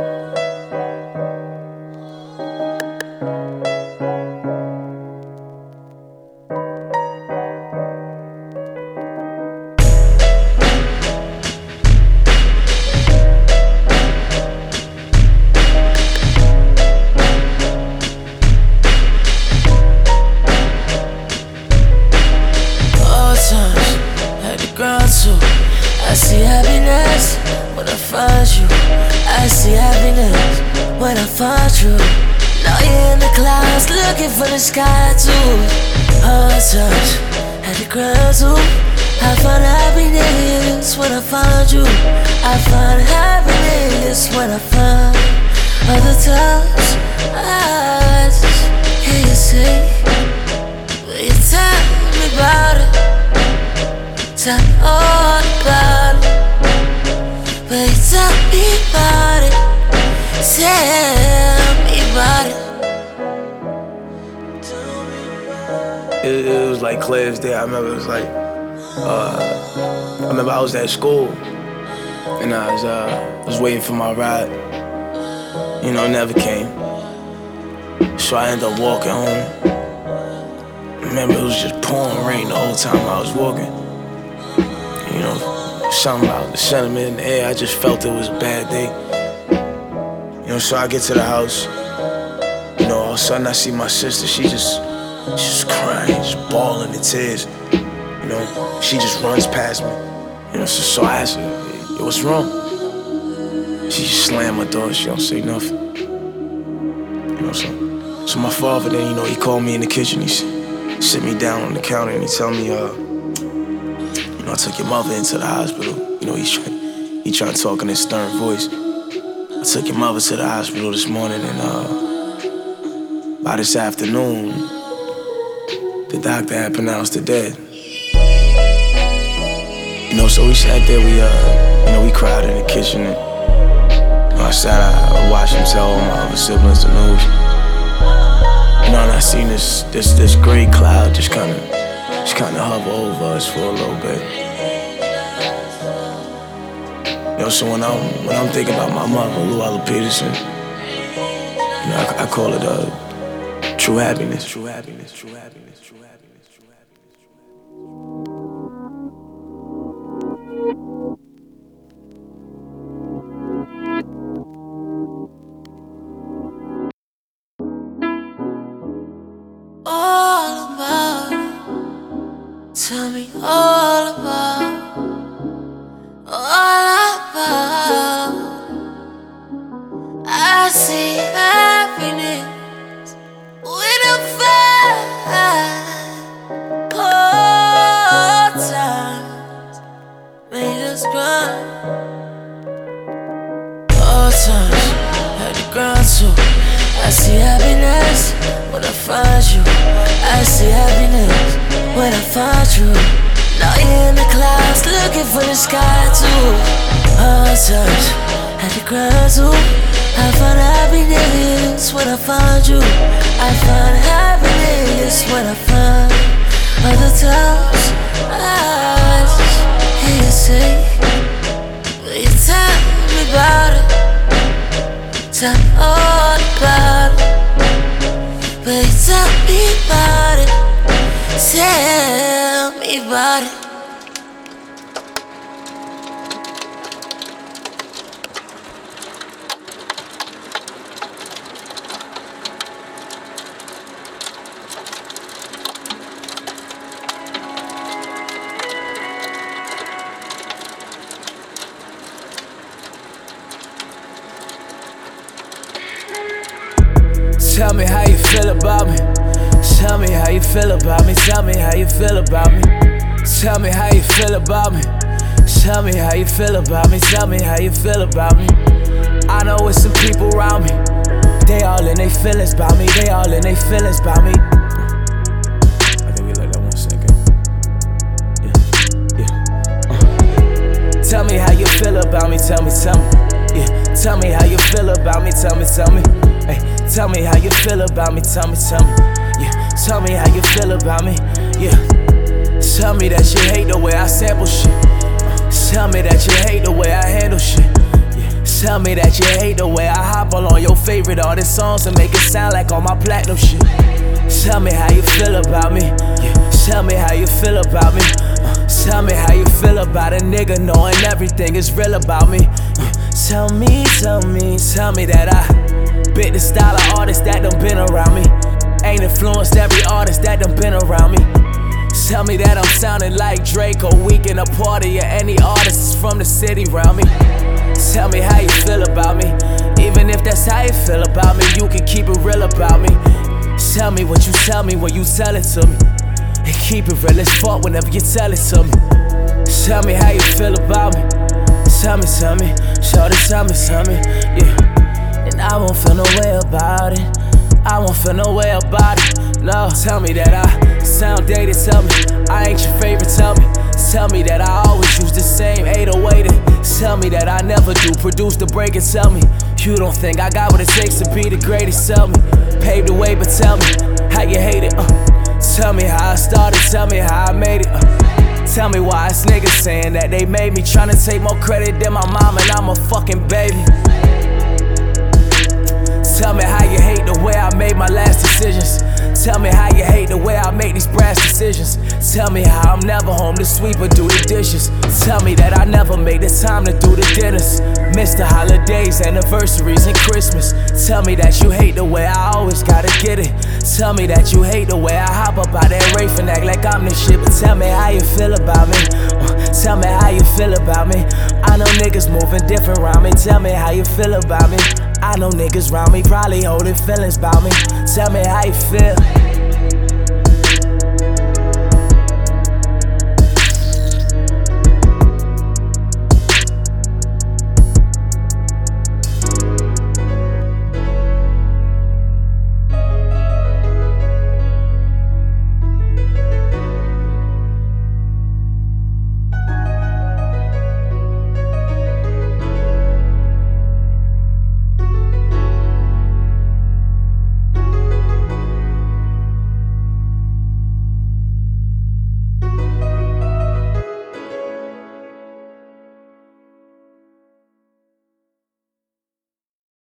I see happiness when I find you. I see happiness when I find you. Now you're in the clouds looking for the sky too. Hard times at the ground too. I find happiness when I find you. I find happiness when I find other times. I just hear you say, will you tell me about it? Tell me all about it. Will you tell me about it? Tell me about it. It was like clear as day. I remember it was like, I was at school and I was waiting for my ride. You know, it never came. So I ended up walking home. Remember, it was just pouring rain the whole time I was walking. You know, something about the sentiment in the air, I just felt it was a bad day. You know, so I get to the house. You know, all of a sudden I see my sister, she's just crying, just bawling in tears. You know, she just runs past me. You know, so I asked her, yo, what's wrong? She just slammed my door, she don't say nothing. You know, so my father then, you know, he called me in the kitchen, he sit me down on the counter and he tell me, I took your mother into the hospital. You know, he trying to talk in his stern voice. I took your mother to the hospital this morning, and by this afternoon, the doctor had pronounced her dead. You know, so we sat there, we cried in the kitchen, and I watched him tell all my other siblings the news. You know, and I seen this gray cloud just kind of hover over us for a little bit. You know, so when I'm thinking about my mother, Luella Peterson, you know, I call it true happiness. True happiness. True happiness. True happiness. True happiness. All about it. Tell me all about it. I see happiness when I find hard times made us grind. Hard times at the ground too. I see happiness when I find you. I see happiness when I find you. Now you're in the clouds looking for the sky too. Hard times at the ground too. I find happiness when I find you. I find happiness when I find other times. I just hear you say, will you tell me about it? Tell me all about it. Will you tell me about it? Tell me about it. Tell me how you feel about me. Tell me how you feel about me. Tell me how you feel about me. Tell me how you feel about me. Tell me how you feel about me. Tell me how you feel about me. I know it's some people around me. They all in they feelings about me. They all in they feelings about me. I think we let that 1 second. Yeah. Tell me how you feel about me. Tell me. Yeah. Tell me how you feel about me. Tell me. Hey. Tell me how you feel about me, tell me, yeah. Tell me how you feel about me, yeah. Tell me that you hate the way I sample shit. Tell me that you hate the way I handle shit, yeah. Tell me that you hate the way I hop all on your favorite artist songs and make it sound like all my platinum shit. Tell me how you feel about me. Tell me how you feel about me. Tell me how you feel about a nigga knowing everything is real about me. Tell me that I bit the style of artists that done been around me. Ain't influenced every artist that done been around me. Tell me that I'm sounding like Drake or Weeknd, a party, or any artist from the city around me. Tell me how you feel about me. Even if that's how you feel about me, you can keep it real about me. Tell me what you tell me when you tell it to me, and keep it real as fuck whenever you tell it to me. Tell me how you feel about me. Tell me, shorty, tell me, yeah. And I won't feel no way about it. I won't feel no way about it. No, tell me that I sound dated. Tell me I ain't your favorite. Tell me that I always use the same 808. Tell me that I never do produce the break. And tell me you don't think I got what it takes to be the greatest. Tell me pave the way, but tell me how you hate it. Tell me how I started. Tell me how I made it. Tell me why it's niggas saying that they made me, tryna take more credit than my mom, and I'm a fucking baby. Tell me how you hate the way I made my last decisions. Tell me how you hate the way I make these brash decisions. Tell me how I'm never home to sweep or do the dishes. Tell me that I never make the time to do the dinners, miss the holidays, anniversaries, and Christmas. Tell me that you hate the way I always gotta get it. Tell me that you hate the way I hop up out that Wraith and act like I'm this shit. But tell me how you feel about me. Tell me how you feel about me. I know niggas moving different around me. Tell me how you feel about me. I know niggas round me probably holding feelings about me. Tell me how you feel.